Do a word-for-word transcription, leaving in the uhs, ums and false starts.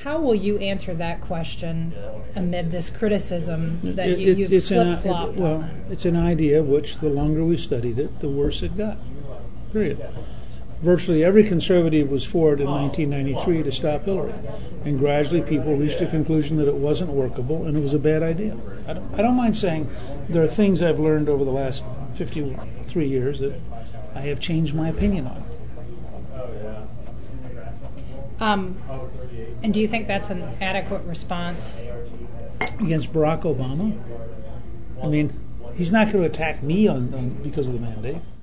How will you answer that question amid this criticism that It- you, it- you've it's an- flip-flopped it- Well, on? it's an idea which, the longer we studied it, the worse it got. Period. Virtually every conservative was for it in nineteen ninety-three to stop Hillary. And gradually people reached a conclusion that it wasn't workable and it was a bad idea. I don't, I don't mind saying there are things I've learned over the last fifty-three years that I have changed my opinion on. Um, and do you think that's an adequate response? Against Barack Obama? I mean, he's not going to attack me on, on because of the mandate.